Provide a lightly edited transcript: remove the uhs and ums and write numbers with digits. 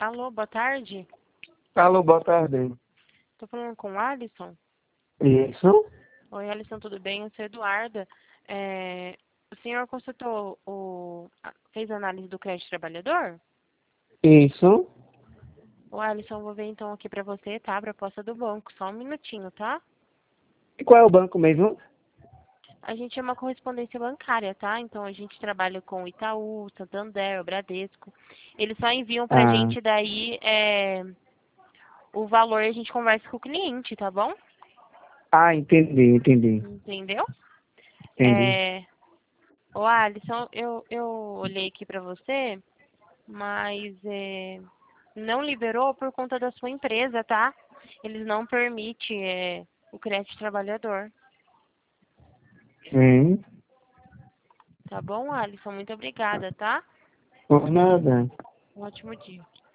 Alô, boa tarde. Alô, boa tarde. Tô falando com o Alisson. Isso? Oi, Alisson, tudo bem? Eu sou Eduarda. O senhor consultou fez a análise do crédito trabalhador? Isso? Ô, Alisson, vou ver então aqui pra você, tá? A proposta do banco. Só um minutinho, tá? E qual é o banco mesmo? A gente é uma correspondência bancária, tá? Então a gente trabalha com o Itaú, Santander, o Bradesco. Eles só enviam pra Ah, gente daí o valor e a gente conversa com o cliente, tá bom? entendi. Entendeu? Entendi. Ô, Alisson, eu olhei aqui pra você, mas não liberou por conta da sua empresa, tá? Eles não permitem o crédito trabalhador. Sim. Tá bom, Alisson? Muito obrigada, tá? Por nada. Um ótimo dia.